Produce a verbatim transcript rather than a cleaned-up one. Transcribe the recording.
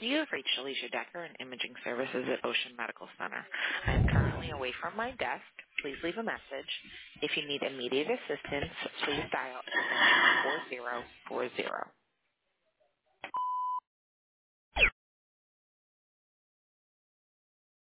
You have reached Alicia Decker and Imaging Services at Ocean Medical Center. I am currently away from my desk. Please leave a message. If you need immediate assistance, please dial extension four zero four zero.